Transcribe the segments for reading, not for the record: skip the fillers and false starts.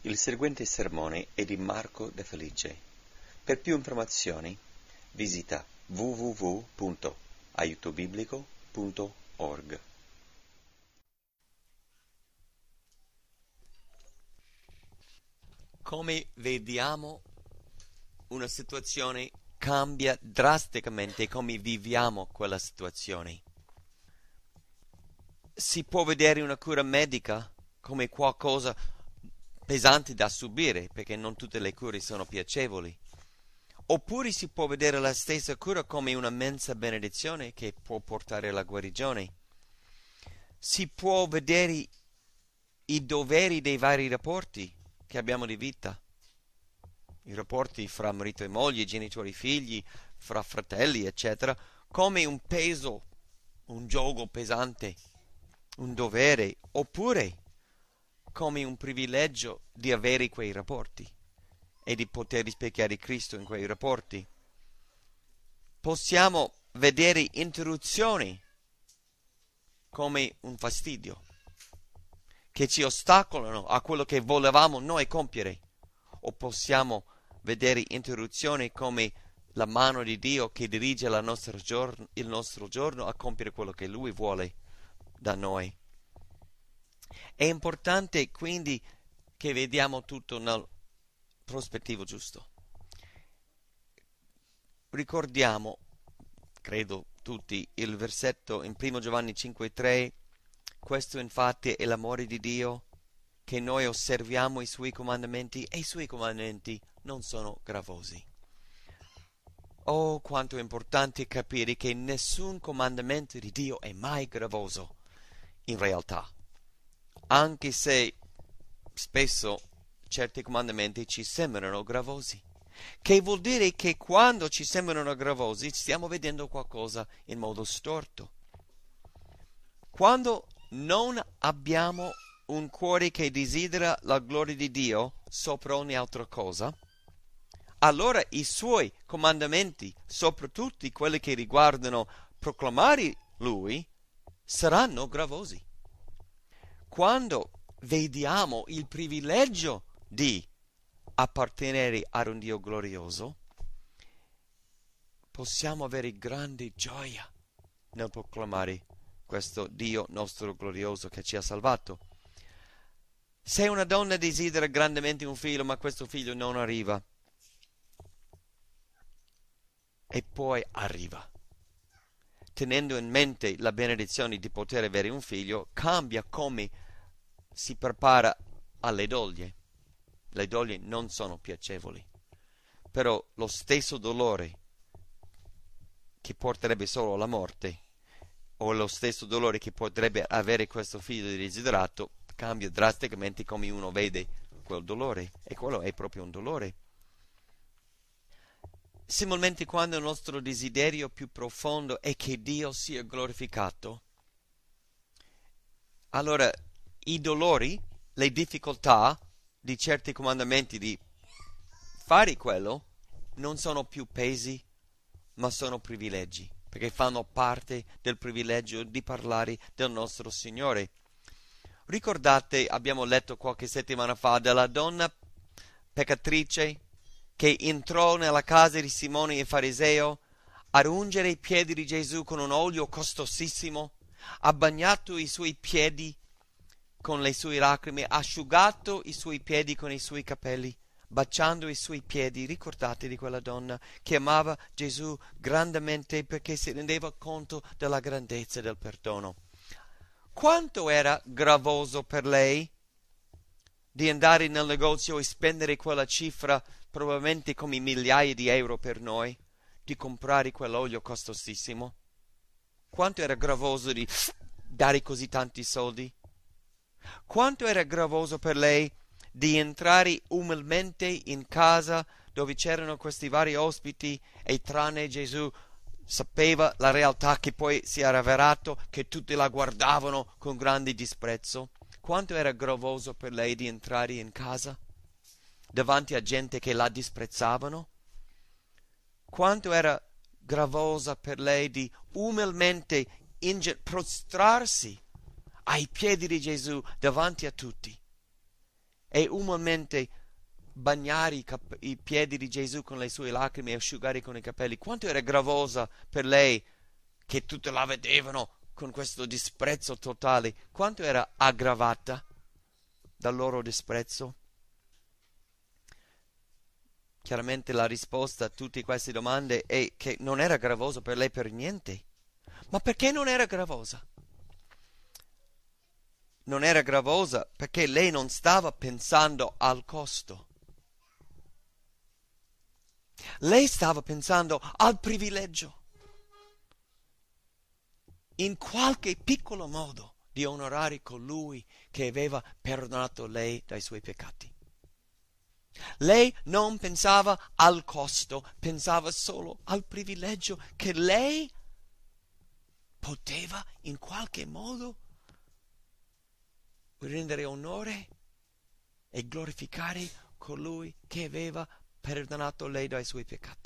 Il seguente sermone è di Marco De Felice. Per più informazioni visita www.aiutobiblico.org. Come vediamo, una situazione cambia drasticamente come viviamo quella situazione. Si può vedere una cura medica come qualcosa pesante da subire, perché non tutte le cure sono piacevoli. Oppure si può vedere la stessa cura come una immensa benedizione che può portare alla guarigione. Si può vedere i doveri dei vari rapporti che abbiamo di vita. I rapporti fra marito e moglie, genitori e figli, fra fratelli, eccetera, come un peso, un giogo pesante, un dovere, oppure come un privilegio di avere quei rapporti e di poter rispecchiare Cristo in quei rapporti. Possiamo vedere interruzioni come un fastidio, che ci ostacolano a quello che volevamo noi compiere, o possiamo vedere interruzioni come la mano di Dio che dirige il nostro giorno a compiere quello che Lui vuole da noi. È importante quindi che vediamo tutto nel prospettivo giusto. Ricordiamo, credo tutti, il versetto in 1 Giovanni 5,3. Questo infatti è l'amore di Dio, che noi osserviamo i Suoi comandamenti, e i Suoi comandamenti non sono gravosi. Oh, quanto è importante capire che nessun comandamento di Dio è mai gravoso, in realtà. Anche se spesso certi comandamenti ci sembrano gravosi, che vuol dire che quando ci sembrano gravosi stiamo vedendo qualcosa in modo storto. Quando non abbiamo un cuore che desidera la gloria di Dio sopra ogni altra cosa, allora i Suoi comandamenti, soprattutto quelli che riguardano proclamare Lui, saranno gravosi. Quando vediamo il privilegio di appartenere ad un Dio glorioso, possiamo avere grande gioia nel proclamare questo Dio nostro glorioso che ci ha salvato. Se una donna desidera grandemente un figlio, ma questo figlio non arriva, e poi arriva, tenendo in mente la benedizione di poter avere un figlio, cambia come si prepara alle doglie. Le doglie non sono piacevoli, però lo stesso dolore che porterebbe solo alla morte, o lo stesso dolore che potrebbe avere questo figlio desiderato, cambia drasticamente come uno vede quel dolore, e quello è proprio un dolore. Similmente, quando il nostro desiderio più profondo è che Dio sia glorificato, allora i dolori, le difficoltà di certi comandamenti di fare quello non sono più pesi, ma sono privilegi, perché fanno parte del privilegio di parlare del nostro Signore. Ricordate, abbiamo letto qualche settimana fa della donna peccatrice che entrò nella casa di Simone il fariseo a ungere i piedi di Gesù con un olio costosissimo, ha bagnato i suoi piedi con le sue lacrime, ha asciugato i suoi piedi con i suoi capelli, baciando i suoi piedi. Ricordate di quella donna che amava Gesù grandemente perché si rendeva conto della grandezza del perdono. Quanto era gravoso per lei di andare nel negozio e spendere quella cifra, probabilmente come migliaia di euro per noi, di comprare quell'olio costosissimo? Quanto era gravoso di dare così tanti soldi? Quanto era gravoso per lei di entrare umilmente in casa dove c'erano questi vari ospiti, e tranne Gesù sapeva la realtà che poi si era avverato che tutti la guardavano con grande disprezzo? Quanto era gravoso per lei di entrare in casa davanti a gente che la disprezzavano? Quanto era gravosa per lei di umilmente prostrarsi ai piedi di Gesù davanti a tutti e umanmente bagnare i piedi di Gesù con le sue lacrime e asciugare con i capelli, quanto era gravosa per lei, che tutti la vedevano con questo disprezzo totale, quanto era aggravata dal loro disprezzo. Chiaramente la risposta a tutte queste domande è che non era gravoso per lei per niente. Ma perché non era gravosa? Non era gravosa perché lei non stava pensando al costo. Lei stava pensando al privilegio, in qualche piccolo modo, di onorare colui che aveva perdonato lei dai suoi peccati. Lei non pensava al costo, pensava solo al privilegio che lei poteva in qualche modo rendere onore e glorificare colui che aveva perdonato lei dai suoi peccati.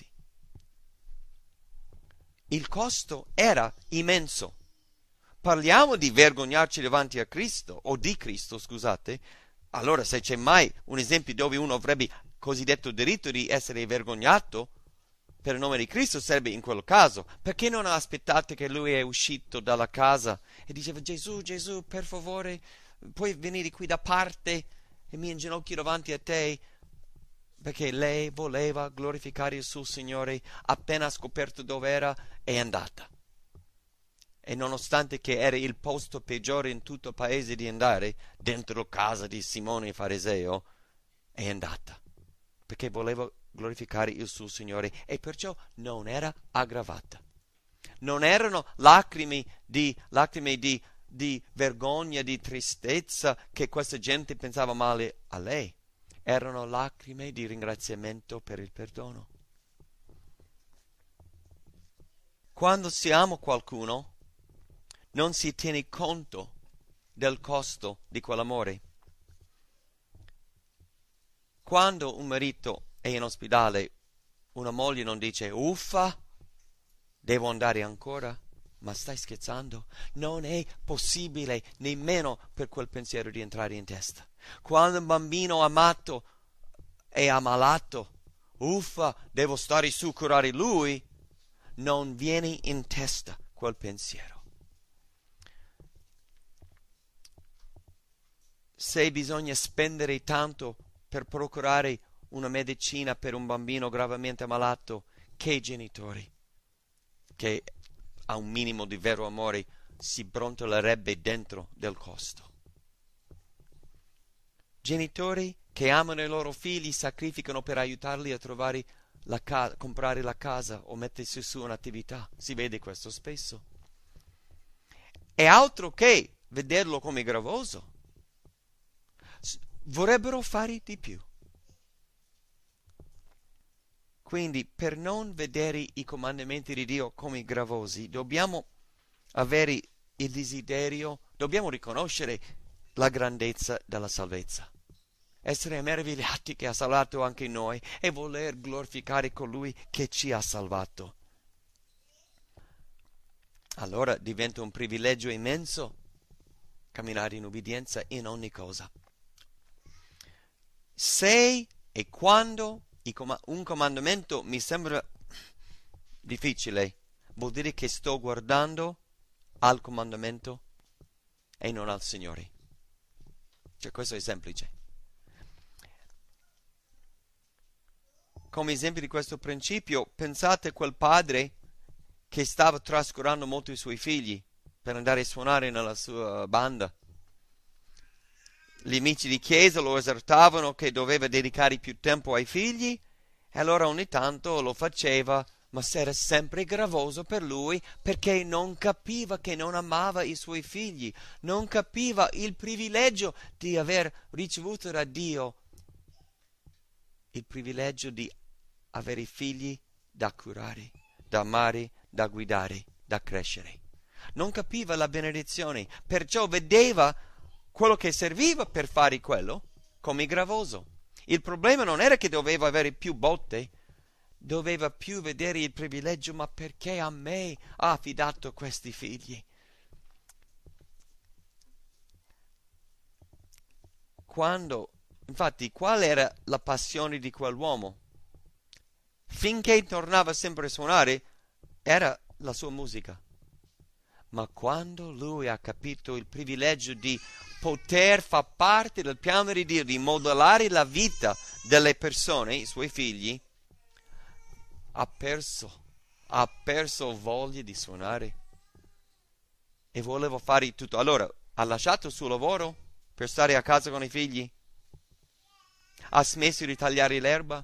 Il costo era immenso. Parliamo di vergognarci davanti a Cristo, o di Cristo, scusate. Allora, se c'è mai un esempio dove uno avrebbe cosiddetto diritto di essere vergognato per il nome di Cristo, sarebbe in quel caso. Perché non ha aspettato che lui è uscito dalla casa e diceva: Gesù, Gesù, per favore, puoi venire qui da parte e mi inginocchio davanti a te? Perché lei voleva glorificare il suo Signore. Appena scoperto dove era, è andata. E nonostante che era il posto peggiore in tutto il paese di andare, dentro casa di Simone il fariseo, è andata. Perché voleva glorificare il suo Signore e perciò non era aggravata. Non erano lacrime di vergogna, di tristezza che questa gente pensava male a lei. Erano lacrime di ringraziamento per il perdono. Quando si ama qualcuno, non si tiene conto del costo di quell'amore. Quando un marito è in ospedale, una moglie non dice: uffa, devo andare ancora? Ma stai scherzando? Non è possibile nemmeno per quel pensiero di entrare in testa. Quando un bambino amato è ammalato, uffa, devo stare su, curare lui. Non viene in testa quel pensiero. Se bisogna spendere tanto per procurare una medicina per un bambino gravemente ammalato, che genitori che ha un minimo di vero amore si brontolerebbe dentro del costo? Genitori che amano i loro figli, sacrificano per aiutarli a trovare comprare la casa o mettersi su un'attività. Si vede questo spesso. È altro che vederlo come gravoso. Vorrebbero fare di più. Quindi, per non vedere i comandamenti di Dio come gravosi, dobbiamo avere il desiderio, dobbiamo riconoscere la grandezza della salvezza, essere meravigliati che ha salvato anche noi e voler glorificare colui che ci ha salvato. Allora diventa un privilegio immenso camminare in ubbidienza in ogni cosa. Se e quando un comandamento mi sembra difficile, vuol dire che sto guardando al comandamento e non al Signore. Cioè, questo è semplice. Come esempio di questo principio, pensate a quel padre che stava trascurando molto i suoi figli per andare a suonare nella sua banda. Gli amici di chiesa lo esortavano che doveva dedicare più tempo ai figli e allora ogni tanto lo faceva, ma era sempre gravoso per lui perché non capiva che non amava i suoi figli, non capiva il privilegio di aver ricevuto da Dio, il privilegio di avere figli da curare, da amare, da guidare, da crescere. Non capiva la benedizione, perciò vedeva quello che serviva per fare quello come gravoso. Il problema non era che doveva avere più botte, doveva più vedere il privilegio: ma perché a me ha affidato questi figli? Quando Infatti, qual era la passione di quell'uomo? Finché tornava sempre a suonare, era la sua musica. Ma quando lui ha capito il privilegio di poter far parte del piano di Dio, di modellare la vita delle persone, i suoi figli, ha perso voglia di suonare e voleva fare tutto. Allora, ha lasciato il suo lavoro per stare a casa con i figli? Ha smesso di tagliare l'erba?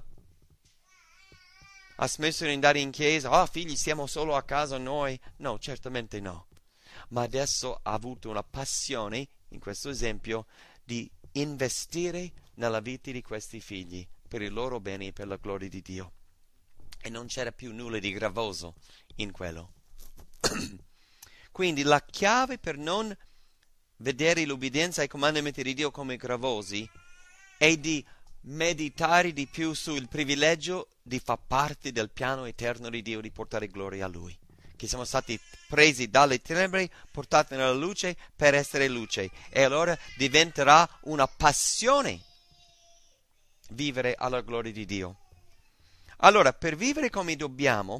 Ha smesso di andare in chiesa? Oh, figli, siamo solo a casa noi? No, certamente no. Ma adesso ha avuto una passione, in questo esempio, di investire nella vita di questi figli per il loro bene e per la gloria di Dio. E non c'era più nulla di gravoso in quello. Quindi la chiave per non vedere l'obbedienza ai comandamenti di Dio come gravosi è di meditare di più sul privilegio di far parte del piano eterno di Dio, di portare gloria a Lui. Che siamo stati presi dalle tenebre, portati nella luce per essere luce. E allora diventerà una passione vivere alla gloria di Dio. Allora, per vivere come dobbiamo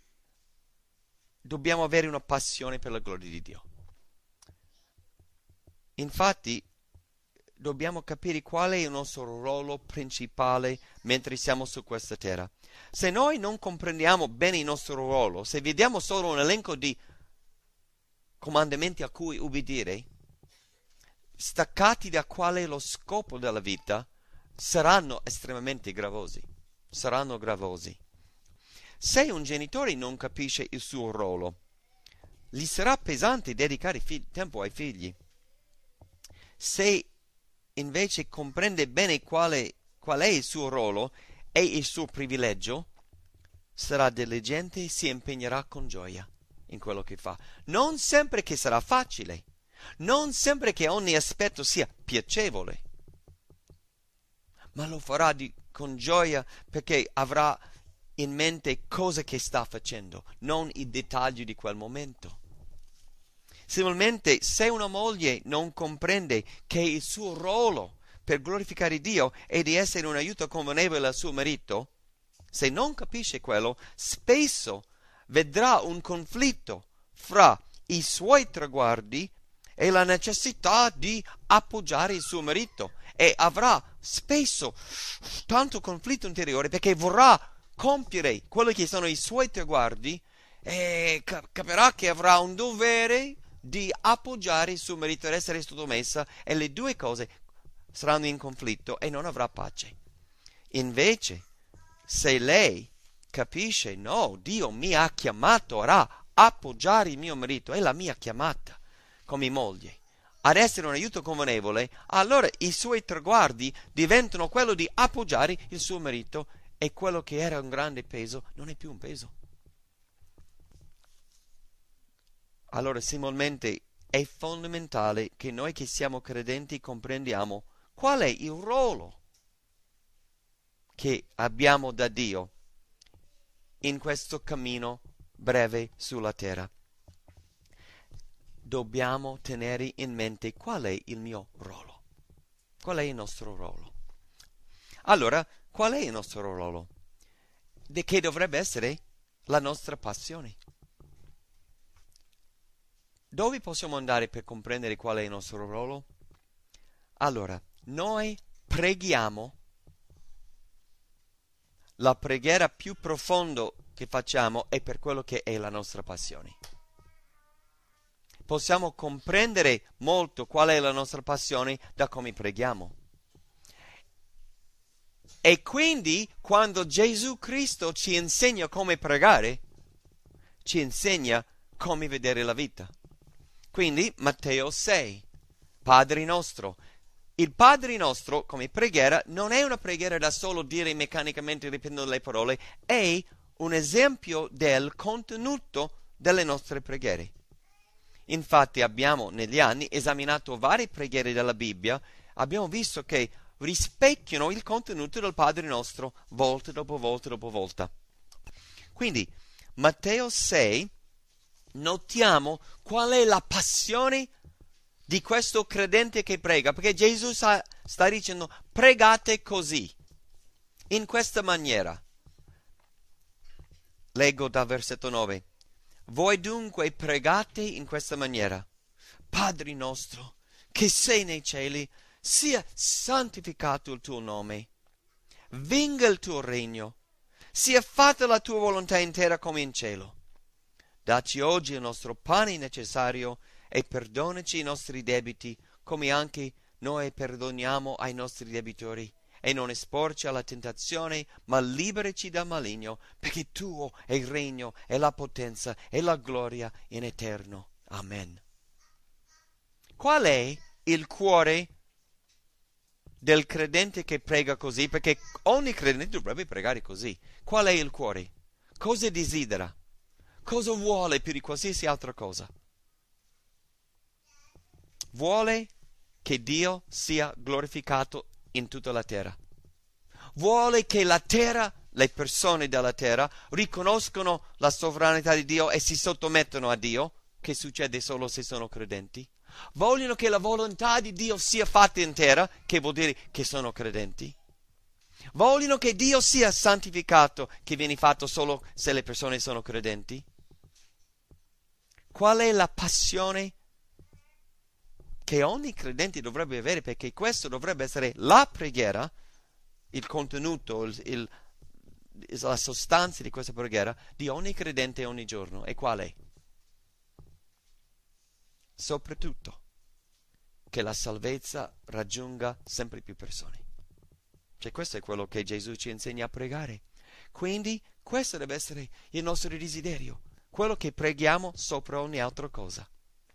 avere una passione per la gloria di Dio. Infatti, dobbiamo capire qual è il nostro ruolo principale mentre siamo su questa terra. Se noi non comprendiamo bene il nostro ruolo, se vediamo solo un elenco di comandamenti a cui ubbidire, staccati da qual è lo scopo della vita, saranno estremamente gravosi. Saranno gravosi. Se un genitore non capisce il suo ruolo, gli sarà pesante dedicare tempo ai figli. Se invece comprende bene qual è il suo ruolo e il suo privilegio, sarà diligente e si impegnerà con gioia in quello che fa. Non sempre che sarà facile, non sempre che ogni aspetto sia piacevole, ma lo farà con gioia perché avrà in mente cosa che sta facendo, non i dettagli di quel momento. Similmente, se una moglie non comprende che il suo ruolo per glorificare Dio è di essere un aiuto convenevole al suo marito, se non capisce quello, spesso vedrà un conflitto fra i suoi traguardi e la necessità di appoggiare il suo marito, e avrà spesso tanto conflitto interiore perché vorrà compiere quelli che sono i suoi traguardi e capirà che avrà un dovere di appoggiare il suo marito ed essere sottomessa, e le due cose saranno in conflitto e non avrà pace. Invece, se lei capisce, no, Dio mi ha chiamato a appoggiare il mio marito, è la mia chiamata come moglie ad essere un aiuto convenevole, allora i suoi traguardi diventano quello di appoggiare il suo marito, e quello che era un grande peso non è più un peso. Allora, similmente, è fondamentale che noi che siamo credenti comprendiamo qual è il ruolo che abbiamo da Dio in questo cammino breve sulla terra. Dobbiamo tenere in mente qual è il mio ruolo, qual è il nostro ruolo. Allora, qual è il nostro ruolo? Che dovrebbe essere la nostra passione. Dove possiamo andare per comprendere qual è il nostro ruolo? Allora, noi preghiamo. La preghiera più profonda che facciamo è per quello che è la nostra passione. Possiamo comprendere molto qual è la nostra passione da come preghiamo. E quindi, quando Gesù Cristo ci insegna come pregare, ci insegna come vedere la vita. Quindi, Matteo 6, Padre nostro. Il Padre nostro, come preghiera, non è una preghiera da solo dire meccanicamente ripetendo le parole, è un esempio del contenuto delle nostre preghiere. Infatti abbiamo negli anni esaminato varie preghiere della Bibbia, abbiamo visto che rispecchiano il contenuto del Padre nostro volta dopo volta dopo volta. Quindi, Matteo 6, notiamo qual è la passione di questo credente che prega, perché Gesù sta dicendo pregate così, in questa maniera. Leggo dal versetto 9. Voi dunque pregate in questa maniera. Padre nostro, che sei nei cieli, sia santificato il tuo nome. Venga il tuo regno. Sia fatta la tua volontà in terra come in cielo. Dacci oggi il nostro pane necessario e perdonaci i nostri debiti, come anche noi perdoniamo ai nostri debitori. E non esporci alla tentazione, ma liberaci dal maligno, perché tuo è il regno e la potenza e la gloria in eterno. Amen. Qual è il cuore del credente che prega così? Perché ogni credente dovrebbe pregare così. Qual è il cuore? Cosa desidera? Cosa vuole più di qualsiasi altra cosa? Vuole che Dio sia glorificato in tutta la terra. Vuole che la terra, le persone della terra, riconoscono la sovranità di Dio e si sottomettono a Dio, che succede solo se sono credenti. Vogliono che la volontà di Dio sia fatta in terra, che vuol dire che sono credenti. Vogliono che Dio sia santificato, che viene fatto solo se le persone sono credenti. Qual è la passione che ogni credente dovrebbe avere? Perché questo dovrebbe essere la preghiera, il contenuto, la sostanza di questa preghiera di ogni credente ogni giorno. E qual è? Soprattutto che la salvezza raggiunga sempre più persone. Cioè, questo è quello che Gesù ci insegna a pregare. Quindi questo deve essere il nostro desiderio, quello che preghiamo sopra ogni altra cosa.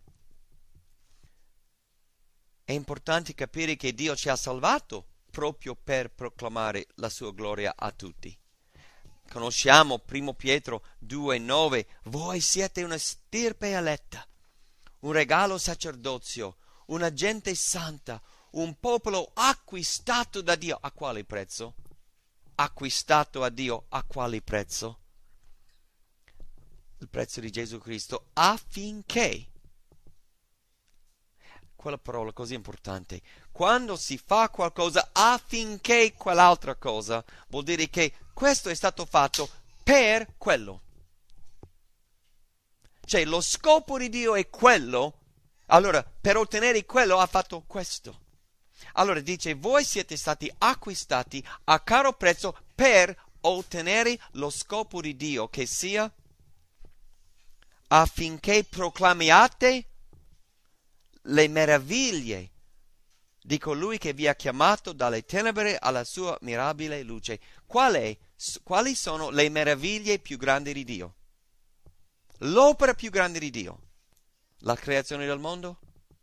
È importante capire che Dio ci ha salvato proprio per proclamare la sua gloria a tutti. Conosciamo 1 Pietro 2,9: voi siete una stirpe eletta, un regalo sacerdozio, una gente santa, un popolo acquistato da Dio. A quale prezzo? Acquistato a Dio a quale prezzo? Il prezzo di Gesù Cristo, affinché, quella parola così importante, quando si fa qualcosa affinché quell'altra cosa, vuol dire che questo è stato fatto per quello. Cioè, lo scopo di Dio è quello, allora per ottenere quello ha fatto questo. Allora dice: voi siete stati acquistati a caro prezzo per ottenere lo scopo di Dio, che sia affinché proclamiate le meraviglie di colui che vi ha chiamato dalle tenebre alla sua mirabile luce. Quali sono le meraviglie più grandi di Dio? L'opera più grande di Dio? La creazione del mondo?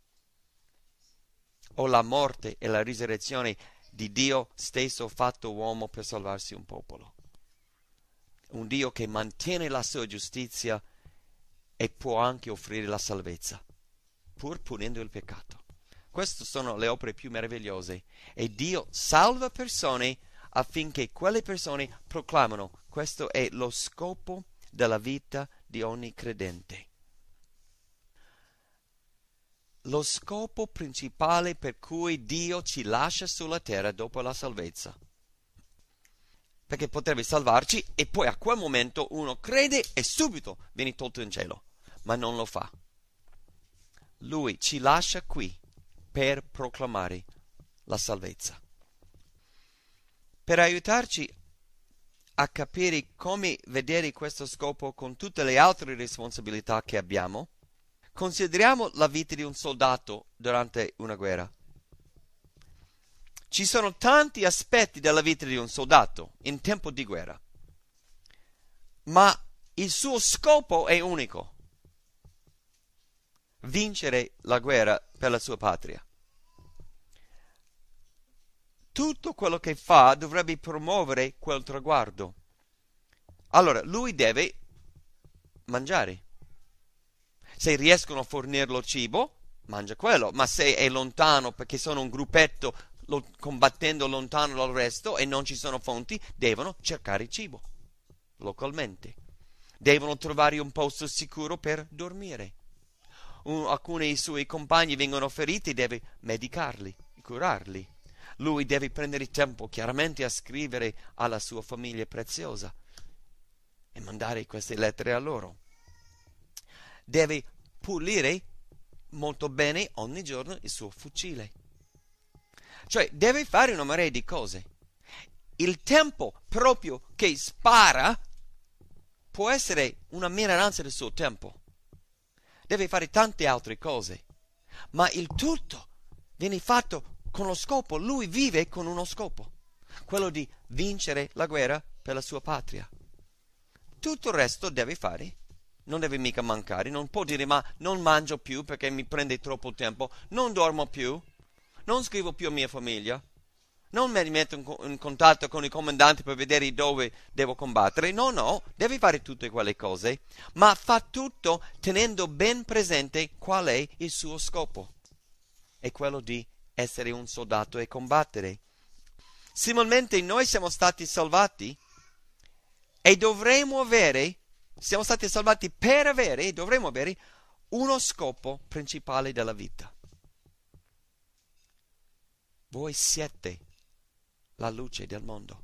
O la morte e la risurrezione di Dio stesso fatto uomo per salvarsi un popolo? Un Dio che mantiene la sua giustizia e può anche offrire la salvezza, pur punendo il peccato. Queste sono le opere più meravigliose, e Dio salva persone affinché quelle persone proclamano. Questo è lo scopo della vita di ogni credente. Lo scopo principale per cui Dio ci lascia sulla terra dopo la salvezza. Perché potrebbe salvarci e poi a quel momento uno crede e subito viene tolto in cielo, ma non lo fa. Lui ci lascia qui per proclamare la salvezza. Per aiutarci a capire come vedere questo scopo con tutte le altre responsabilità che abbiamo, consideriamo la vita di un soldato durante una guerra. Ci sono tanti aspetti della vita di un soldato in tempo di guerra, ma il suo scopo è unico: vincere la guerra per la sua patria. Tutto quello che fa dovrebbe promuovere quel traguardo. Allora, lui deve mangiare. Se riescono a fornirlo cibo, mangia quello, ma se è lontano perché sono un gruppetto combattendo lontano dal resto e non ci sono fonti, devono cercare cibo localmente. Devono trovare un posto sicuro per dormire. Alcuni dei suoi compagni vengono feriti, deve medicarli, curarli. Lui deve prendere tempo chiaramente a scrivere alla sua famiglia preziosa e mandare queste lettere a loro. Deve pulire molto bene ogni giorno il suo fucile. Cioè deve fare una marea di cose. Il tempo proprio che spara può essere una minoranza del suo tempo. Deve fare tante altre cose, ma il tutto viene fatto con lo scopo. Lui vive con uno scopo, quello di vincere la guerra per la sua patria. Tutto il resto deve fare, non deve mica mancare. Non può dire: ma non mangio più perché mi prende troppo tempo, non dormo più, non scrivo più a mia famiglia, non mi metto in contatto con i comandanti per vedere dove devo combattere. No, deve fare tutte quelle cose, ma fa tutto tenendo ben presente qual è il suo scopo. È quello di essere un soldato e combattere. Similmente noi siamo stati salvati e siamo stati salvati per avere e dovremo avere uno scopo principale della vita. Voi siete la luce del mondo.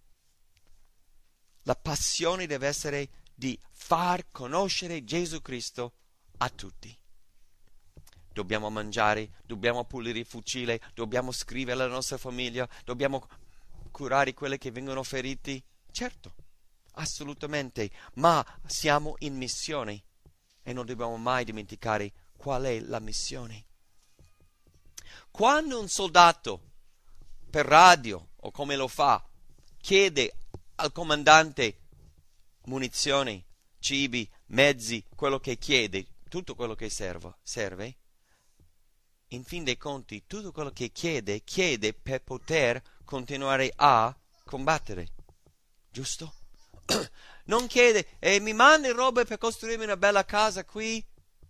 La passione deve essere di far conoscere Gesù Cristo a tutti. Dobbiamo mangiare, dobbiamo pulire il fucile, dobbiamo scrivere alla nostra famiglia, dobbiamo curare quelli che vengono feriti. Certo, assolutamente, ma siamo in missione e non dobbiamo mai dimenticare qual è la missione. Quando un soldato per radio o come lo fa chiede al comandante munizioni, cibi, mezzi, quello che chiede, tutto quello che serve, in fin dei conti tutto quello che chiede per poter continuare a combattere, giusto? Non chiede: mi mandi robe per costruirmi una bella casa qui,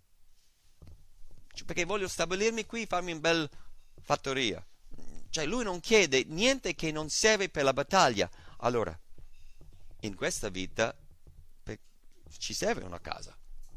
perché voglio stabilirmi qui, farmi una bella fattoria. Cioè lui non chiede niente che non serve per la battaglia. Allora, in questa vita ci serve una casa.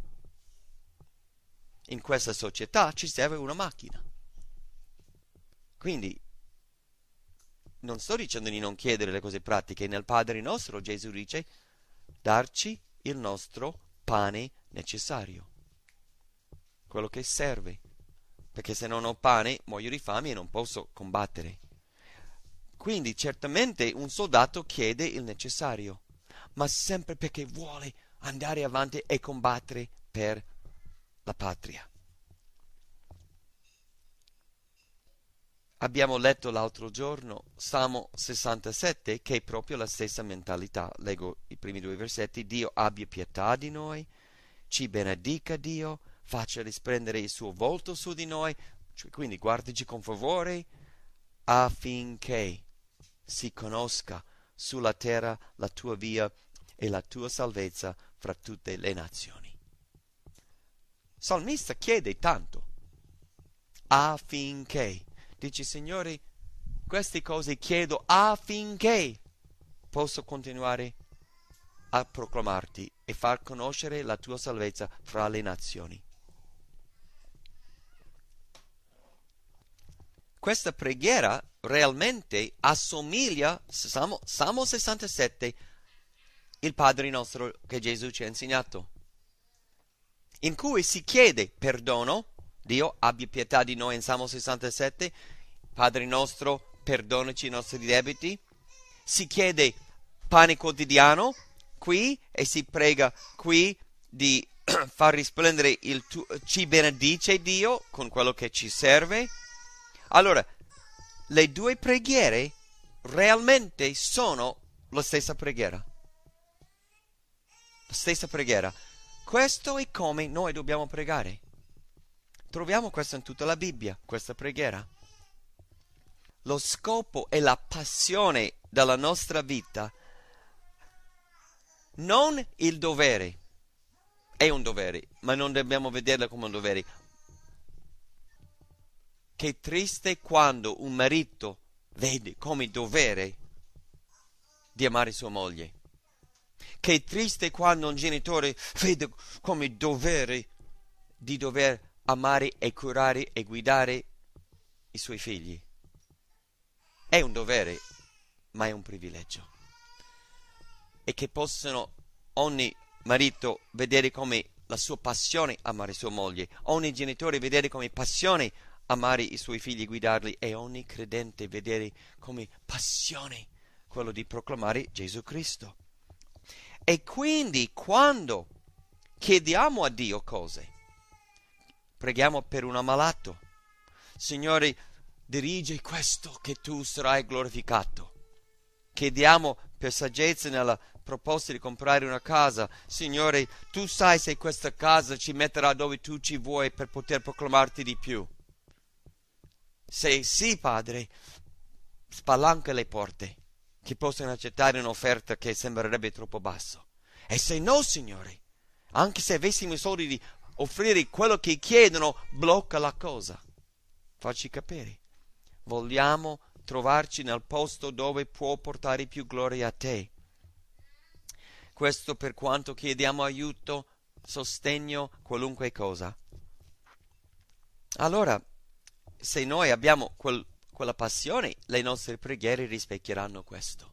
In questa società ci serve una macchina. Quindi non sto dicendo di non chiedere le cose pratiche. Nel Padre nostro Gesù dice: darci il nostro pane necessario, quello che serve, perché se non ho pane muoio di fame e non posso combattere. Quindi certamente un soldato chiede il necessario, ma sempre perché vuole andare avanti e combattere per la patria. Abbiamo letto l'altro giorno Salmo 67, che è proprio la stessa mentalità. Leggo i primi 2 versetti: Dio abbia pietà di noi, ci benedica Dio, faccia risplendere il suo volto su di noi, cioè, quindi guardaci con favore, affinché si conosca sulla terra la tua via e la tua salvezza fra tutte le nazioni. Salmista chiede tanto, affinché. Dice: Signore, queste cose chiedo affinché posso continuare a proclamarti e far conoscere la tua salvezza fra le nazioni. Questa preghiera realmente assomiglia, Salmo 67, il Padre nostro che Gesù ci ha insegnato, in cui si chiede perdono. Dio abbia pietà di noi in Salmo 67, Padre nostro, perdonaci i nostri debiti. Si chiede pane quotidiano qui e si prega qui di far risplendere ci benedice Dio con quello che ci serve. Allora, le due preghiere realmente sono la stessa preghiera. La stessa preghiera. Questo è come noi dobbiamo pregare. Troviamo questo in tutta la Bibbia, questa preghiera. Lo scopo e la passione della nostra vita, non il dovere, è un dovere, ma non dobbiamo vederlo come un dovere. Che triste quando un marito vede come dovere di amare sua moglie. Che triste quando un genitore vede come dovere di dover amare e curare e guidare i suoi figli. è un dovere, ma è un privilegio. E che possano ogni marito vedere come la sua passione amare sua moglie, ogni genitore vedere come passione amare i suoi figli, guidarli, e ogni credente vedere come passione quello di proclamare Gesù Cristo. E quindi quando chiediamo a Dio cose, preghiamo per un ammalato, Signore, dirige questo che tu sarai glorificato. Chiediamo per saggezza nella proposta di comprare una casa, Signore, tu sai se questa casa ci metterà dove tu ci vuoi per poter proclamarti di più. Se sì, Padre, spalanca le porte che possano accettare un'offerta che sembrerebbe troppo basso. E se no, Signore, anche se avessimo i soldi di offrire quello che chiedono, blocca la cosa. Facci capire. Vogliamo trovarci nel posto dove può portare più gloria a te. Questo per quanto chiediamo aiuto, sostegno, qualunque cosa. Allora, se noi abbiamo quella passione, le nostre preghiere rispecchieranno questo.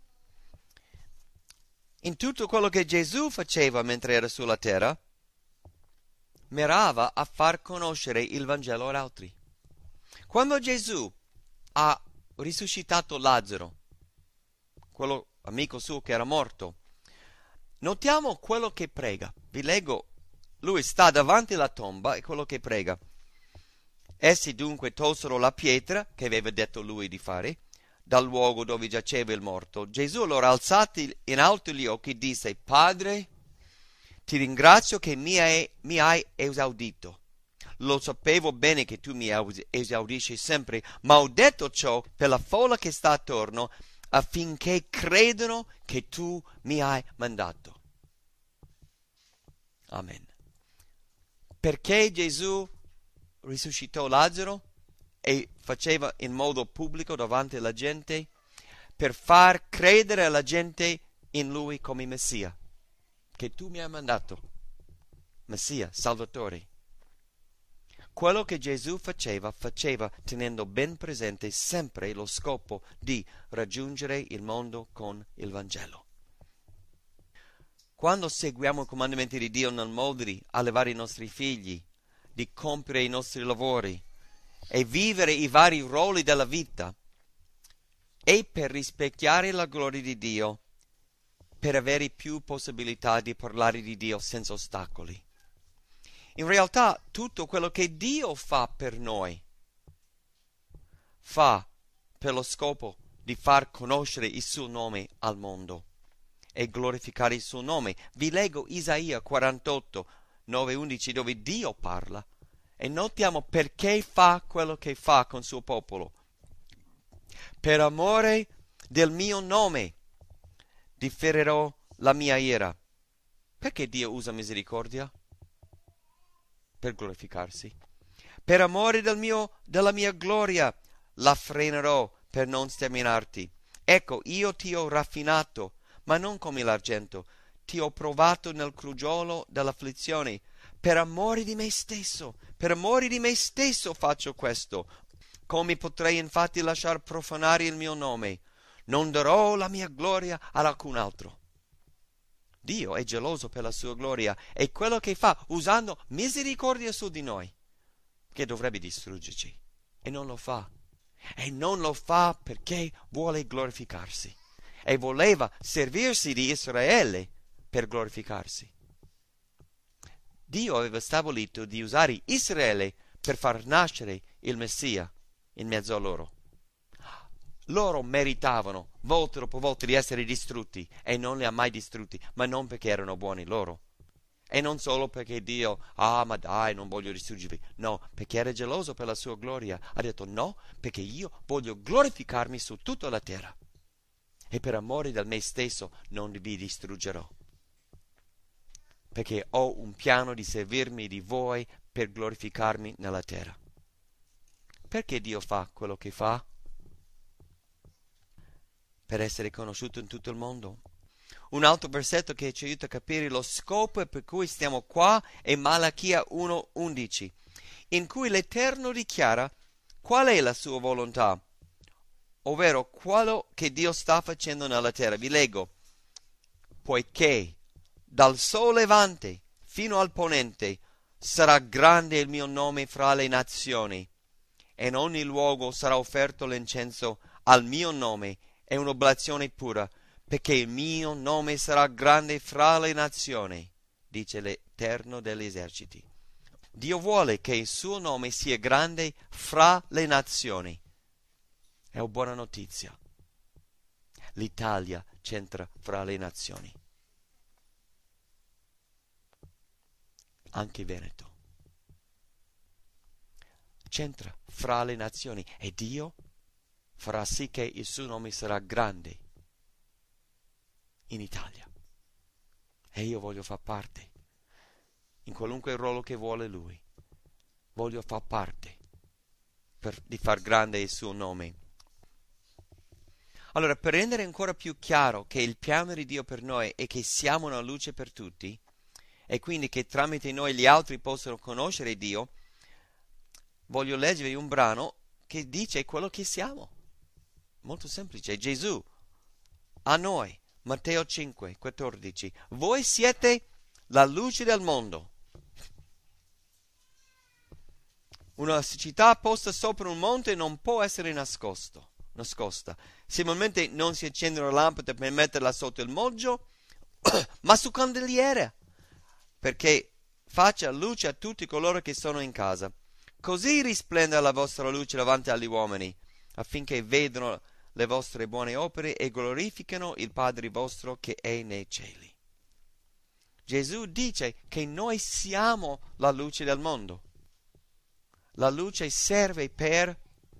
In tutto quello che Gesù faceva mentre era sulla terra, mirava a far conoscere il Vangelo ad altri. Quando Gesù ha risuscitato Lazzaro, quello amico suo che era morto, notiamo quello che prega. Vi leggo, lui sta davanti alla tomba e quello che prega. Essi dunque tolsero la pietra, che aveva detto lui di fare, dal luogo dove giaceva il morto. Gesù allora, alzati in alto gli occhi, disse: Padre, ti ringrazio che mi hai esaudito. Lo sapevo bene che tu mi esaudisci sempre, ma ho detto ciò per la folla che sta attorno, affinché credano che tu mi hai mandato. Amen. Perché Gesù risuscitò Lazzaro e faceva in modo pubblico davanti alla gente? Per far credere alla gente in lui come Messia, che tu mi hai mandato. Messia, Salvatore. Quello che Gesù faceva tenendo ben presente sempre lo scopo di raggiungere il mondo con il Vangelo. Quando seguiamo i comandamenti di Dio nel modo di allevare i nostri figli, di compiere i nostri lavori e vivere i vari ruoli della vita, è per rispecchiare la gloria di Dio, per avere più possibilità di parlare di Dio senza ostacoli. In realtà tutto quello che Dio fa per noi fa per lo scopo di far conoscere il suo nome al mondo e glorificare il suo nome. Vi leggo Isaia 48, 9-11, dove Dio parla, e notiamo perché fa quello che fa con il suo popolo. Per amore del mio nome differirò la mia ira. Perché Dio usa misericordia? Per glorificarsi. Per amore della mia gloria la frenerò per non sterminarti. Ecco, io ti ho raffinato, ma non come l'argento. Ti ho provato nel crogiolo dell'afflizione. Per amore di me stesso faccio questo. Come potrei infatti lasciar profanare il mio nome? Non darò la mia gloria ad alcun altro. Dio è geloso per la sua gloria e quello che fa usando misericordia su di noi, che dovrebbe distruggerci, e non lo fa. E non lo fa perché vuole glorificarsi e voleva servirsi di Israele per glorificarsi. Dio aveva stabilito di usare Israele per far nascere il Messia in mezzo a loro. Loro meritavano volta dopo volta di essere distrutti e non li ha mai distrutti, ma non perché erano buoni loro. E non solo perché Dio, ma dai, non voglio distruggervi. No, perché era geloso per la sua gloria. Ha detto no, perché io voglio glorificarmi su tutta la terra. E per amore del me stesso non vi distruggerò. Perché ho un piano di servirmi di voi per glorificarmi nella terra. Perché Dio fa quello che fa? Per essere conosciuto in tutto il mondo. Un altro versetto che ci aiuta a capire lo scopo per cui stiamo qua è Malachia 1:11, in cui l'Eterno dichiara qual è la sua volontà. ovvero quello che Dio sta facendo nella terra. Vi leggo: poiché dal sole levante fino al ponente sarà grande il mio nome fra le nazioni, e in ogni luogo sarà offerto l'incenso al mio nome e un'oblazione pura, perché il mio nome sarà grande fra le nazioni, dice l'Eterno degli eserciti. Dio vuole che il suo nome sia grande fra le nazioni. È una buona notizia. L'Italia c'entra fra le nazioni. Anche Veneto c'entra fra le nazioni, e Dio farà sì che il suo nome sarà grande in Italia. E io voglio far parte, in qualunque ruolo che vuole Lui. Voglio far parte di far grande il suo nome. Allora, per rendere ancora più chiaro che il piano di Dio per noi è che siamo una luce per tutti, e quindi che tramite noi gli altri possono conoscere Dio, voglio leggervi un brano che dice quello che siamo. Molto semplice. Gesù a noi, Matteo 5,14: voi siete la luce del mondo. Una città posta sopra un monte non può essere nascosta. Similmente non si accende una lampada per metterla sotto il moggio, ma su candeliere, perché faccia luce a tutti coloro che sono in casa. Così risplenda la vostra luce davanti agli uomini, affinché vedano le vostre buone opere e glorificano il Padre vostro che è nei cieli. Gesù dice che noi siamo la luce del mondo. La luce serve per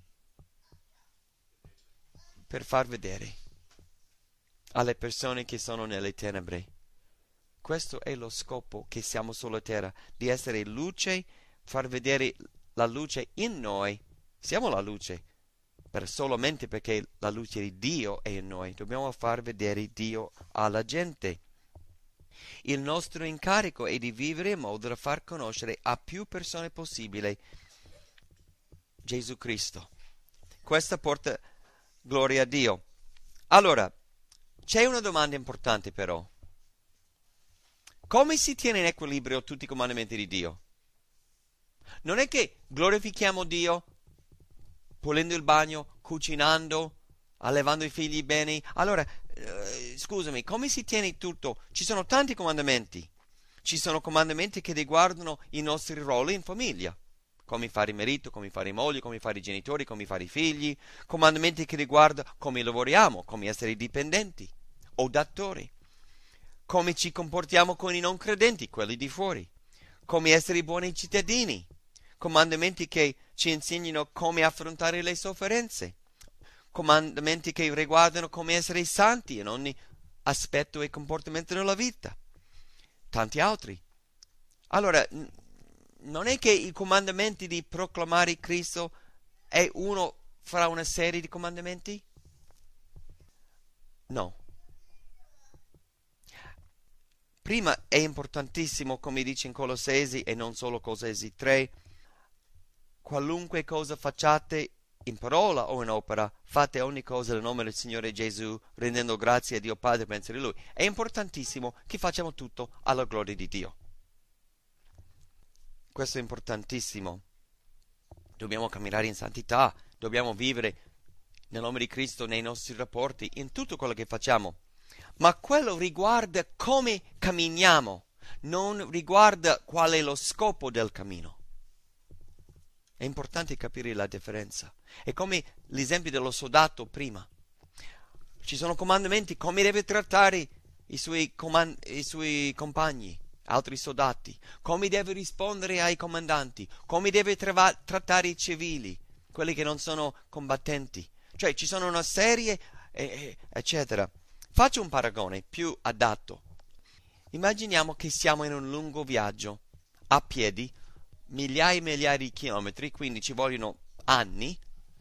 far vedere alle persone che sono nelle tenebre. Questo è lo scopo che siamo sulla terra, di essere luce, far vedere la luce in noi. Siamo la luce, solamente perché la luce di Dio è in noi. Dobbiamo far vedere Dio alla gente. Il nostro incarico è di vivere in modo da far conoscere a più persone possibile Gesù Cristo. Questa porta gloria a Dio. Allora, c'è una domanda importante però. Come si tiene in equilibrio tutti i comandamenti di Dio? Non è che glorifichiamo Dio pulendo il bagno, cucinando, allevando i figli bene. Allora, scusami, come si tiene tutto? Ci sono tanti comandamenti. Ci sono comandamenti che riguardano i nostri ruoli in famiglia. Come fare il marito, come fare i mogli, come fare i genitori, come fare i figli. Comandamenti che riguardano come lavoriamo, come essere dipendenti o datori. Come ci comportiamo con i non credenti, quelli di fuori. Come essere buoni cittadini. Comandamenti che ci insegnano come affrontare le sofferenze. Comandamenti che riguardano come essere santi in ogni aspetto e comportamento della vita. Tanti altri. Allora, non è che i comandamenti di proclamare Cristo è uno fra una serie di comandamenti? No. Prima è importantissimo, come dice in Colossesi e non solo Colossesi 3, qualunque cosa facciate in parola o in opera, fate ogni cosa nel nome del Signore Gesù, rendendo grazie a Dio Padre per mezzo di Lui. È importantissimo che facciamo tutto alla gloria di Dio. Questo è importantissimo. Dobbiamo camminare in santità, dobbiamo vivere nel nome di Cristo nei nostri rapporti, in tutto quello che facciamo. Ma quello riguarda come camminiamo, non riguarda qual è lo scopo del cammino. È importante capire la differenza. È come l'esempio dello soldato prima. Ci sono comandamenti come deve trattare i suoi compagni, altri soldati, come deve rispondere ai comandanti, come deve trattare i civili, quelli che non sono combattenti. Cioè ci sono una serie, eccetera. Faccio un paragone più adatto. Immaginiamo che siamo in un lungo viaggio, a piedi, migliaia e migliaia di chilometri, quindi ci vogliono anni.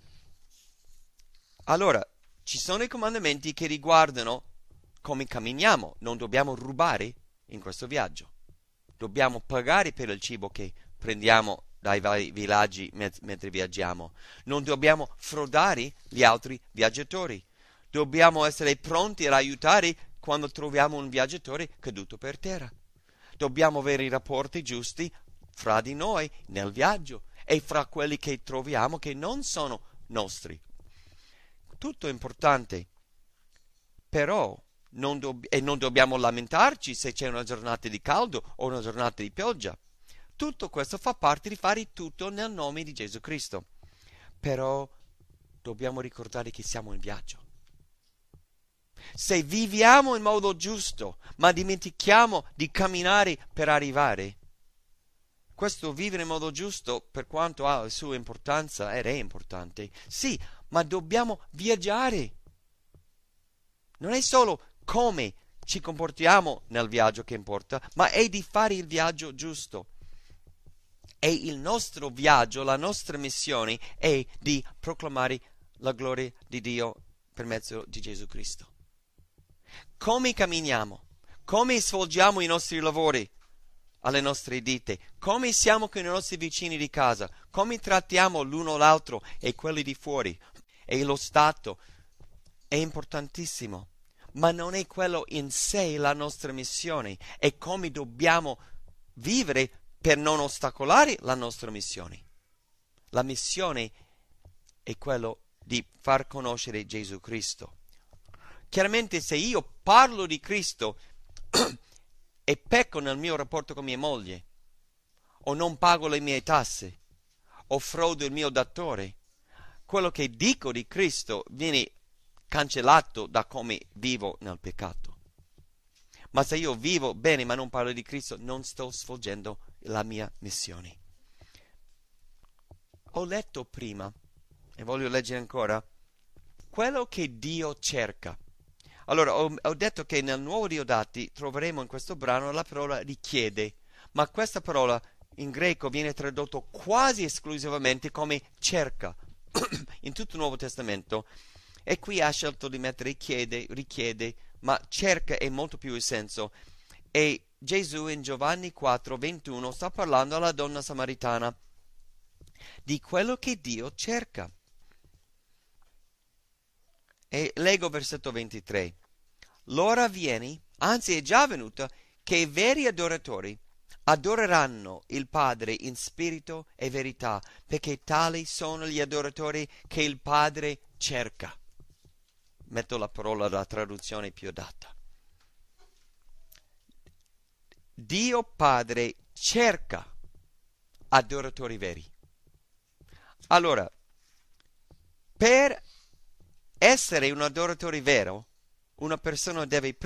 Allora, ci sono i comandamenti che riguardano come camminiamo. Non dobbiamo rubare in questo viaggio. Dobbiamo pagare per il cibo che prendiamo dai vari villaggi mentre viaggiamo. Non dobbiamo frodare gli altri viaggiatori. Dobbiamo essere pronti ad aiutare quando troviamo un viaggiatore caduto per terra. Dobbiamo avere i rapporti giusti fra di noi nel viaggio e fra quelli che troviamo che non sono nostri. Tutto è importante, però non dobbiamo lamentarci se c'è una giornata di caldo o una giornata di pioggia. Tutto questo fa parte di fare tutto nel nome di Gesù Cristo. Però dobbiamo ricordare che siamo in viaggio. Se viviamo in modo giusto, ma dimentichiamo di camminare per arrivare, questo vivere in modo giusto, per quanto ha la sua importanza, ed è importante, sì, ma dobbiamo viaggiare. Non è solo come ci comportiamo nel viaggio che importa, ma è di fare il viaggio giusto. E il nostro viaggio, la nostra missione è di proclamare la gloria di Dio per mezzo di Gesù Cristo. Come camminiamo, come svolgiamo i nostri lavori alle nostre ditte, come siamo con i nostri vicini di casa, come trattiamo l'uno l'altro e quelli di fuori e lo Stato, è importantissimo. Ma non è quello in sé la nostra missione, è come dobbiamo vivere per non ostacolare la nostra missione. La missione è quello di far conoscere Gesù Cristo. Chiaramente se io parlo di Cristo e pecco nel mio rapporto con mia moglie, o non pago le mie tasse, o frodo il mio datore, quello che dico di Cristo viene cancellato da come vivo nel peccato. Ma se io vivo bene ma non parlo di Cristo, non sto svolgendo la mia missione. Ho letto prima, e voglio leggere ancora, quello che Dio cerca. Allora, ho detto che nel Nuovo Diodati troveremo in questo brano la parola richiede, ma questa parola in greco viene tradotto quasi esclusivamente come cerca in tutto il Nuovo Testamento. E qui ha scelto di mettere chiede, richiede, ma cerca è molto più il senso. E Gesù in Giovanni 4:21 sta parlando alla donna samaritana di quello che Dio cerca. E leggo versetto 23. L'ora viene, anzi è già venuta, che i veri adoratori adoreranno il Padre in spirito e verità, perché tali sono gli adoratori che il Padre cerca. Metto la parola da traduzione più adatta. Dio Padre cerca adoratori veri. Allora, per essere un adoratore vero, una persona deve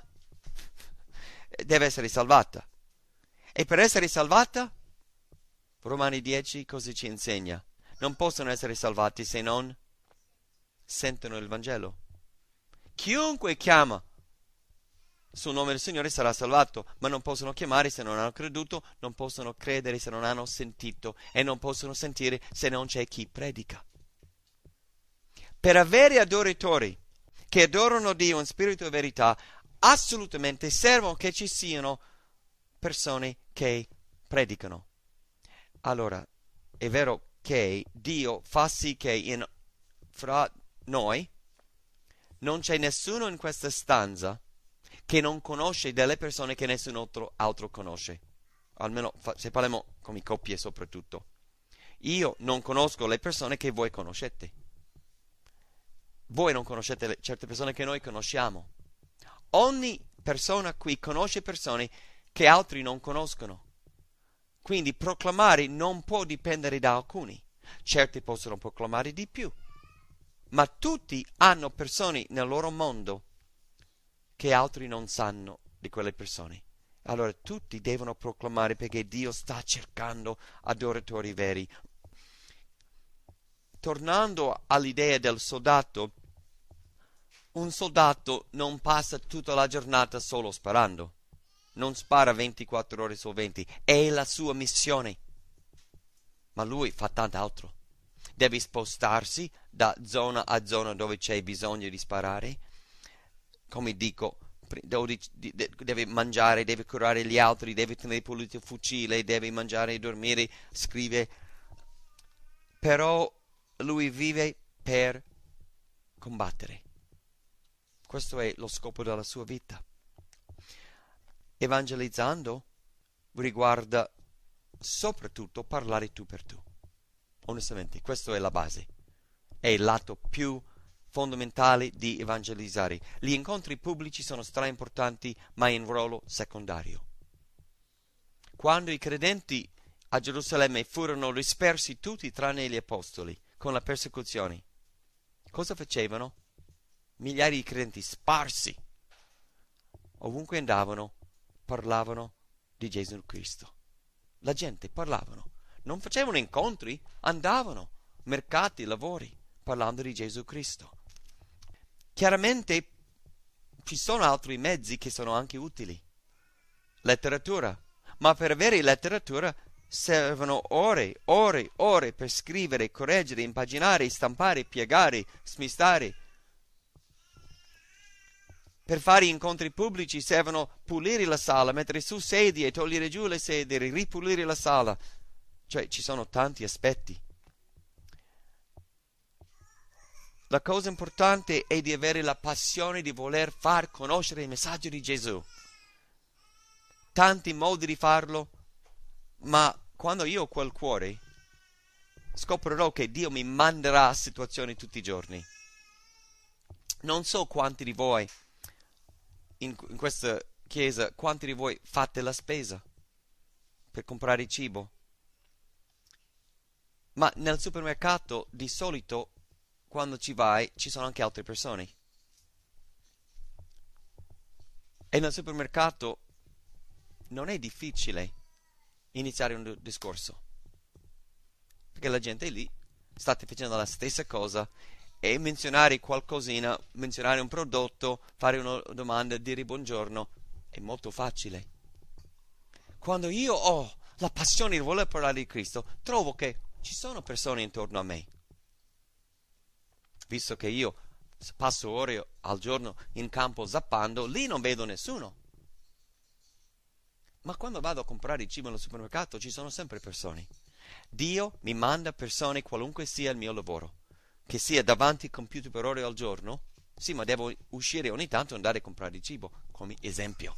essere salvata. E per essere salvata, Romani 10 cosa ci insegna? Non possono essere salvati se non sentono il Vangelo. Chiunque chiama sul nome del Signore sarà salvato, ma non possono chiamare se non hanno creduto, non possono credere se non hanno sentito e non possono sentire se non c'è chi predica. Per avere adoratori che adorano Dio in spirito e verità, assolutamente servono che ci siano persone che predicano. Allora, è vero che Dio fa sì che fra noi non c'è nessuno in questa stanza che non conosce delle persone che nessun altro conosce. Almeno se parliamo come coppie soprattutto. Io non conosco le persone che voi conoscete. Voi non conoscete certe persone che noi conosciamo. Ogni persona qui conosce persone che altri non conoscono. Quindi proclamare non può dipendere da alcuni. Certi possono proclamare di più. Ma tutti hanno persone nel loro mondo che altri non sanno di quelle persone. Allora tutti devono proclamare perché Dio sta cercando adoratori veri. Tornando all'idea del soldato, un soldato non passa tutta la giornata solo sparando. Non spara 24 ore su 20. È la sua missione. Ma lui fa tant'altro. Deve spostarsi da zona a zona dove c'è bisogno di sparare. Come dico, deve mangiare, deve curare gli altri, deve tenere pulito il fucile, deve mangiare e dormire, scrive. Però lui vive per combattere. Questo è lo scopo della sua vita. Evangelizzando riguarda soprattutto parlare tu per tu. Onestamente, questa è la base. È il lato più fondamentale di evangelizzare. Gli incontri pubblici sono straimportanti, ma in ruolo secondario. Quando i credenti a Gerusalemme furono dispersi tutti tranne gli apostoli con la persecuzione, cosa facevano? Migliaia di credenti sparsi ovunque andavano parlavano di Gesù Cristo. La gente parlavano, non facevano incontri, andavano, mercati, lavori, parlando di Gesù Cristo. Chiaramente ci sono altri mezzi che sono anche utili. Letteratura. Ma per avere letteratura servono ore per scrivere, correggere, impaginare, stampare, piegare, smistare. Per fare incontri pubblici servono pulire la sala, mettere su sedie, togliere giù le sedie, ripulire la sala. Cioè ci sono tanti aspetti. La cosa importante è di avere la passione di voler far conoscere il messaggio di Gesù. Tanti modi di farlo, ma quando io ho quel cuore, scoprirò che Dio mi manderà situazioni tutti i giorni. Non so quanti di voi in questa chiesa, quanti di voi fate la spesa per comprare cibo, ma nel supermercato di solito quando ci vai ci sono anche altre persone, e nel supermercato non è difficile iniziare un discorso, perché la gente è lì, state facendo la stessa cosa, e menzionare qualcosina, menzionare un prodotto, fare una domanda, dire buongiorno è molto facile. Quando io ho la passione di voler parlare di Cristo, trovo che ci sono persone intorno a me. Visto che io passo ore al giorno in campo zappando, lì non vedo nessuno. Ma quando vado a comprare il cibo nel supermercato ci sono sempre persone. Dio mi manda persone qualunque sia il mio lavoro. Che sia davanti al computer per ore al giorno, sì, ma devo uscire ogni tanto e andare a comprare il cibo, come esempio.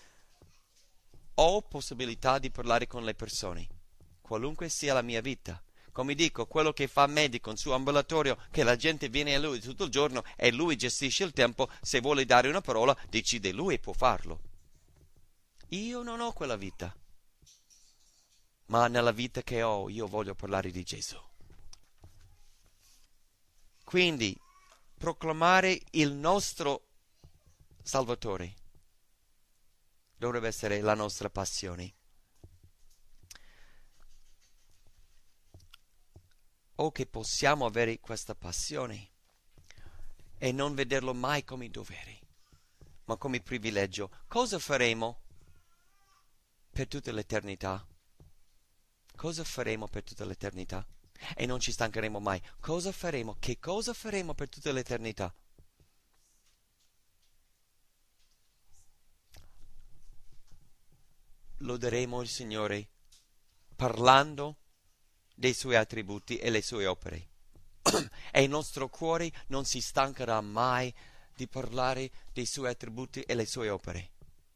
Ho possibilità di parlare con le persone, qualunque sia la mia vita. Come dico, quello che fa medico in suo ambulatorio, che la gente viene a lui tutto il giorno e lui gestisce il tempo, se vuole dare una parola, decide lui e può farlo. Io non ho quella vita, ma nella vita che ho io voglio parlare di Gesù. Quindi proclamare il nostro Salvatore dovrebbe essere la nostra passione. O che possiamo avere questa passione e non vederlo mai come dovere, ma come privilegio. Cosa faremo per tutta l'eternità? Cosa faremo per tutta l'eternità? E non ci stancheremo mai. Cosa faremo? Che cosa faremo per tutta l'eternità? Loderemo il Signore parlando dei suoi attributi e le sue opere. E il nostro cuore non si stancherà mai di parlare dei suoi attributi e le sue opere.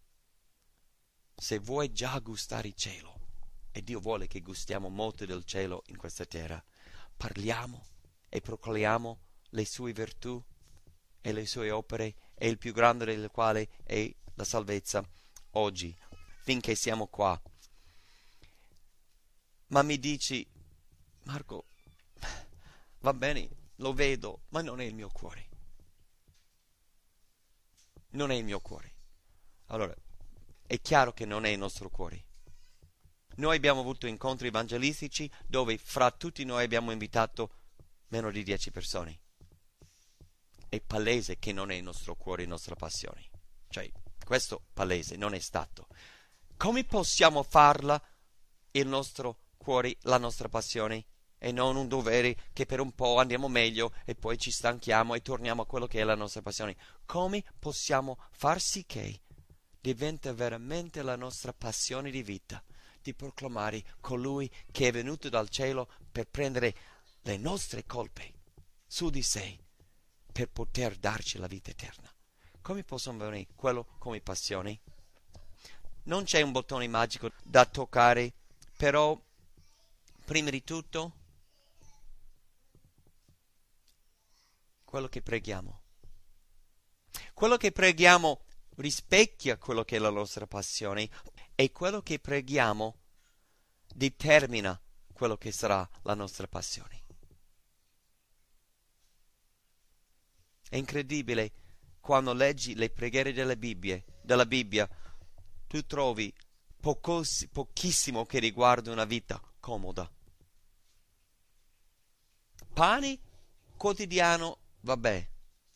Se vuoi già gustare il cielo, e Dio vuole che gustiamo molto del cielo in questa terra, parliamo e proclamiamo le sue virtù e le sue opere, e il più grande delle quali è la salvezza oggi, finché siamo qua. Ma mi dici, Marco, va bene, lo vedo, ma non è il mio cuore. Non è il mio cuore. Allora, è chiaro che non è il nostro cuore. Noi abbiamo avuto incontri evangelistici dove fra tutti noi abbiamo invitato meno di 10 persone. È palese che non è il nostro cuore, la nostra passione. Cioè, questo palese non è stato. Come possiamo farla il nostro cuore, la nostra passione? e non un dovere che per un po' andiamo meglio e poi ci stanchiamo e torniamo a quello che è la nostra passione. Come possiamo far sì che diventa veramente la nostra passione di vita, di proclamare colui che è venuto dal cielo per prendere le nostre colpe su di sé, per poter darci la vita eterna? Come possiamo avere quello come passione? Non c'è un bottone magico da toccare, però prima di tutto quello che preghiamo. Quello che preghiamo rispecchia quello che è la nostra passione e quello che preghiamo determina quello che sarà la nostra passione. È incredibile quando leggi le preghiere della Bibbia, tu trovi pochissimo che riguarda una vita comoda. Pane quotidiano, vabbè,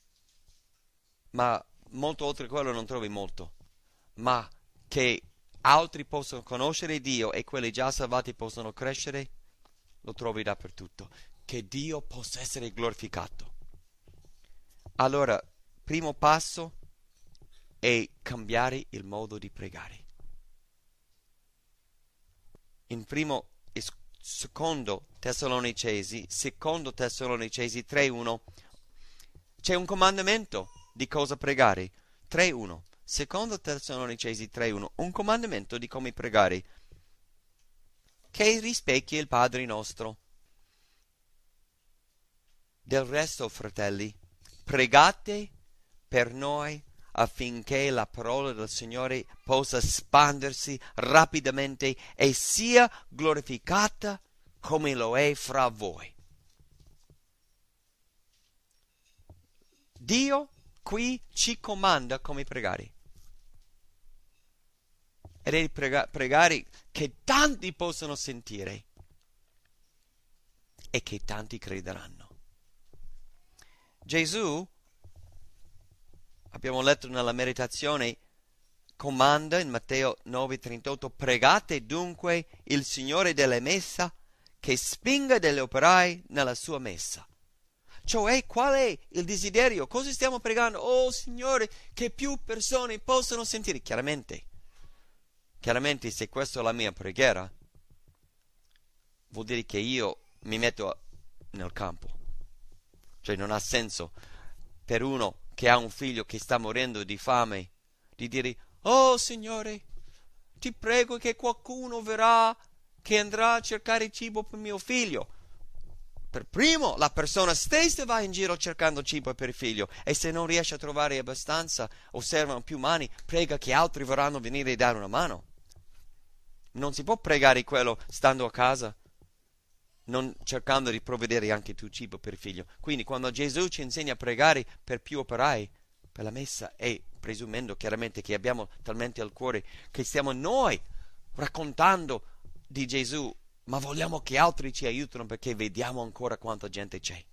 ma molto oltre quello non trovi molto. Ma che altri possono conoscere Dio e quelli già salvati possono crescere, lo trovi dappertutto. Che Dio possa essere glorificato. Allora, primo passo è cambiare il modo di pregare. In primo e secondo Tessalonicesi 3:1 c'è un comandamento di cosa pregare. 3:1 Secondo Tessalonicesi 3:1 un comandamento di come pregare che rispecchia il Padre nostro. Del resto, fratelli, pregate per noi affinché la parola del Signore possa espandersi rapidamente e sia glorificata come lo è fra voi. Dio qui ci comanda come pregare. Ed è pregare che tanti possano sentire e che tanti crederanno. Gesù, abbiamo letto nella meditazione, comanda in Matteo 9:38: pregate dunque il Signore della messa che spinga degli operai nella sua messa. Cioè, qual è il desiderio? Cosa stiamo pregando? Oh Signore, che più persone possano sentire. Chiaramente, se questa è la mia preghiera, vuol dire che io mi metto nel campo. Cioè, non ha senso per uno che ha un figlio che sta morendo di fame di dire: oh Signore, ti prego che qualcuno verrà, che andrà a cercare cibo per mio figlio. Per primo la persona stessa va in giro cercando cibo per il figlio, e se non riesce a trovare abbastanza o servono più mani, prega che altri vorranno venire a dare una mano. Non si può pregare quello stando a casa, non cercando di provvedere anche tu cibo per il figlio. Quindi quando Gesù ci insegna a pregare per più operai per la messa, è presumendo chiaramente che abbiamo talmente al cuore che stiamo noi raccontando di Gesù, ma vogliamo che altri ci aiutino perché vediamo ancora quanta gente c'è.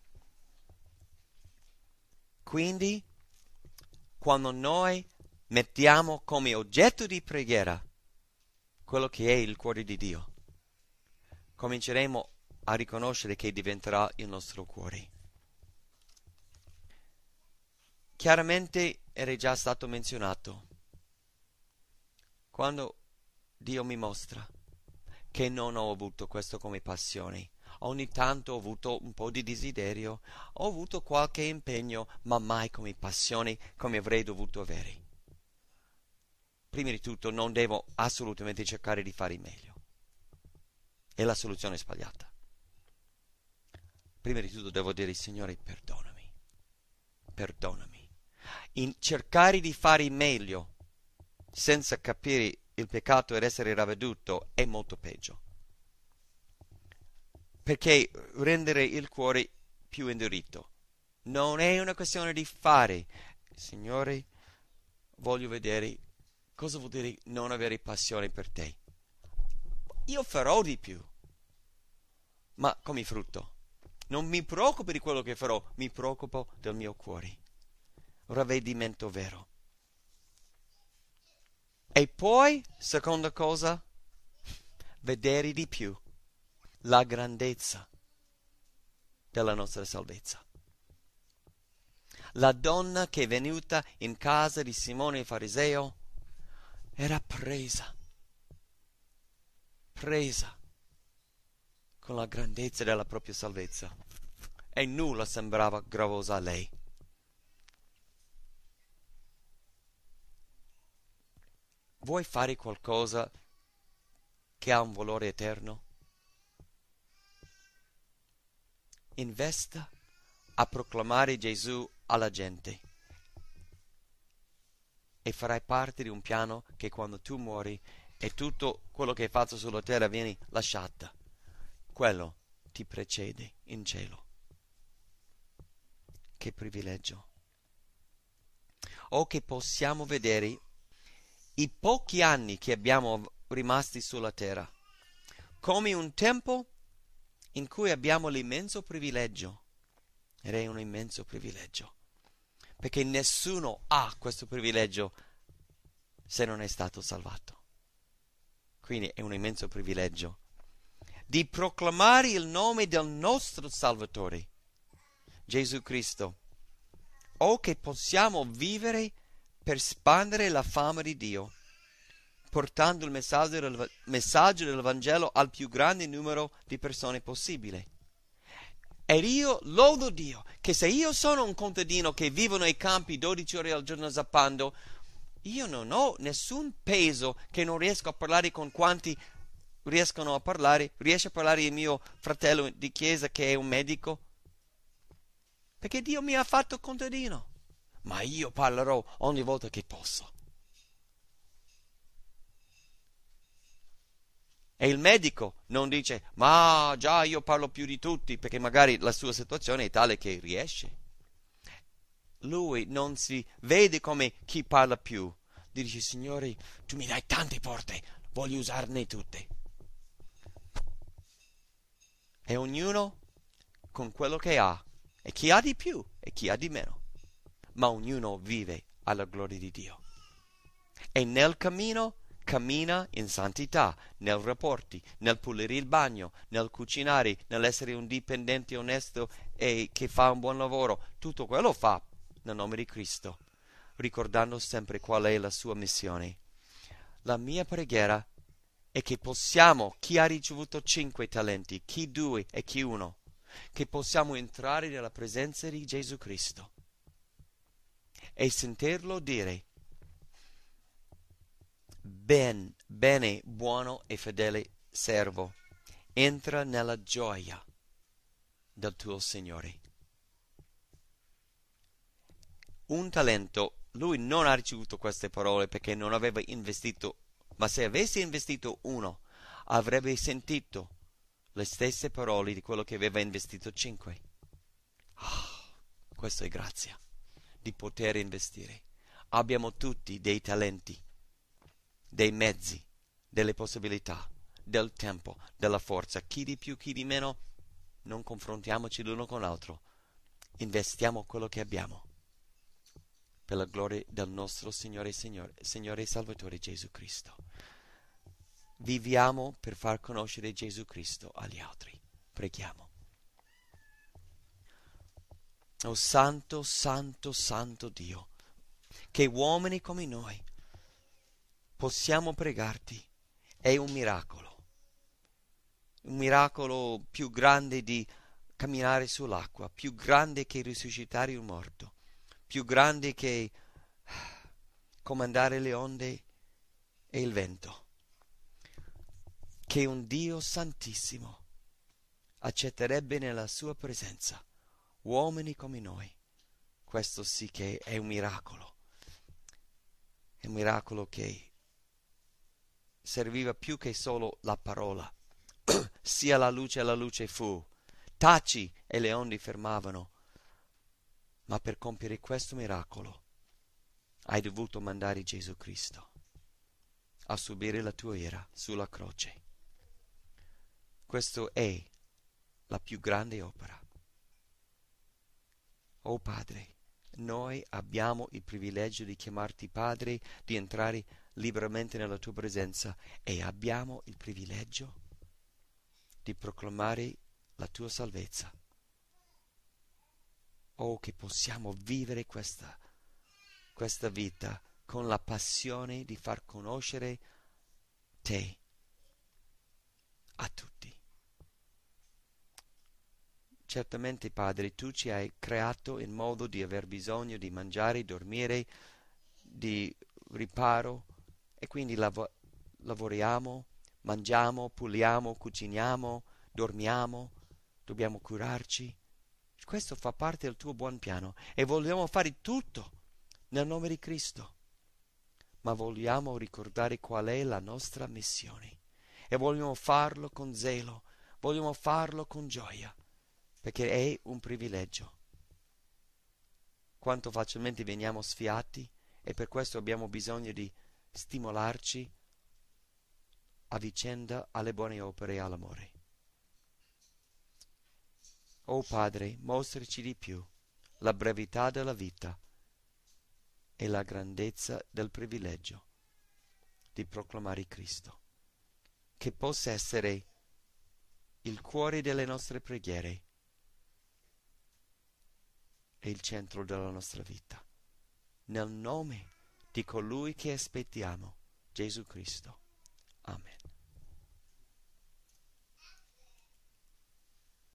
Quindi quando noi mettiamo come oggetto di preghiera quello che è il cuore di Dio, cominceremo a riconoscere che diventerà il nostro cuore. Chiaramente era già stato menzionato, quando Dio mi mostra che non ho avuto questo come passione, ogni tanto ho avuto un po' di desiderio, ho avuto qualche impegno, ma mai come passione come avrei dovuto avere. Prima di tutto non devo assolutamente cercare di fare meglio. È la soluzione sbagliata. Prima di tutto devo dire: Signore, perdonami. In cercare di fare meglio senza capire il peccato ed essere ravveduto è molto peggio, perché rendere il cuore più indurito non è una questione di fare. Signore, voglio vedere cosa vuol dire non avere passione per te. Io farò di più, ma come frutto. Non mi preoccupo di quello che farò, mi preoccupo del mio cuore. Ravvedimento vero. E poi, seconda cosa, vedere di più. la grandezza della nostra salvezza. La donna che è venuta in casa di Simone il fariseo era presa con la grandezza della propria salvezza e nulla sembrava gravoso a lei. Vuoi fare qualcosa che ha un valore eterno? Investa a proclamare Gesù alla gente e farai parte di un piano che quando tu muori e tutto quello che hai fatto sulla terra viene lasciata, quello ti precede in cielo. Che privilegio! O che possiamo vedere i pochi anni che abbiamo rimasti sulla terra come un tempo in cui abbiamo l'immenso privilegio, ed è un immenso privilegio, perché nessuno ha questo privilegio se non è stato salvato. Quindi è un immenso privilegio di proclamare il nome del nostro Salvatore, Gesù Cristo, o che possiamo vivere per espandere la fama di Dio, portando il messaggio del Vangelo al più grande numero di persone possibile. Ed io lodo Dio che se io sono un contadino che vivo nei campi 12 ore al giorno zappando, io non ho nessun peso che non riesco a parlare con quanti riescono a parlare. Riesce a parlare il mio fratello di chiesa che è un medico? Perché Dio mi ha fatto contadino. Ma io parlerò ogni volta che posso. E il medico non dice, ma già io parlo più di tutti, perché magari la sua situazione è tale che riesce. Lui non si vede come chi parla più. Dice, Signore, tu mi dai tante porte, voglio usarne tutte. E ognuno con quello che ha, e chi ha di più e chi ha di meno, ma ognuno vive alla gloria di Dio. E nel cammina in santità, nei rapporti, nel pulire il bagno, nel cucinare, nell'essere un dipendente onesto e che fa un buon lavoro. Tutto quello fa nel nome di Cristo, ricordando sempre qual è la sua missione. La mia preghiera è che possiamo, chi ha ricevuto 5 talenti, chi 2 e chi 1, che possiamo entrare nella presenza di Gesù Cristo e sentirlo dire, bene, buono e fedele servo, entra nella gioia del tuo Signore. Un talento, lui non ha ricevuto queste parole perché non aveva investito, ma se avesse investito 1, avrebbe sentito le stesse parole di quello che aveva investito 5. Questo è grazia di poter investire. Abbiamo tutti dei talenti, dei mezzi, delle possibilità, del tempo, della forza, chi di più, chi di meno. Non confrontiamoci l'uno con l'altro, investiamo quello che abbiamo per la gloria del nostro Signore e Salvatore Gesù Cristo. Viviamo per far conoscere Gesù Cristo agli altri. Preghiamo. Oh santo, santo, santo Dio, che uomini come noi possiamo pregarti, è un miracolo più grande di camminare sull'acqua, più grande che risuscitare un morto, più grande che comandare le onde e il vento, che un Dio santissimo accetterebbe nella sua presenza uomini come noi. Questo sì che è un miracolo che serviva più che solo la parola. Sia la luce fu, taci e le onde fermavano. Ma per compiere questo miracolo hai dovuto mandare Gesù Cristo a subire la tua ira sulla croce. Questa è la più grande opera. Oh Padre, noi abbiamo il privilegio di chiamarti Padre, di entrare liberamente nella tua presenza e abbiamo il privilegio di proclamare la tua salvezza. Oh, che possiamo vivere questa vita con la passione di far conoscere te a tutti. Certamente, Padre, tu ci hai creato in modo di aver bisogno di mangiare, dormire, di riparo, e quindi lavoriamo, mangiamo, puliamo, cuciniamo, dormiamo, dobbiamo curarci. Questo fa parte del tuo buon piano e vogliamo fare tutto nel nome di Cristo. Ma vogliamo ricordare qual è la nostra missione e vogliamo farlo con zelo, vogliamo farlo con gioia, perché è un privilegio. Quanto facilmente veniamo sfiati, e per questo abbiamo bisogno di stimolarci a vicenda alle buone opere e all'amore. O Padre, mostraci di più la brevità della vita e la grandezza del privilegio di proclamare Cristo, che possa essere il cuore delle nostre preghiere e il centro della nostra vita. Nel nome di colui che aspettiamo, Gesù Cristo. Amen.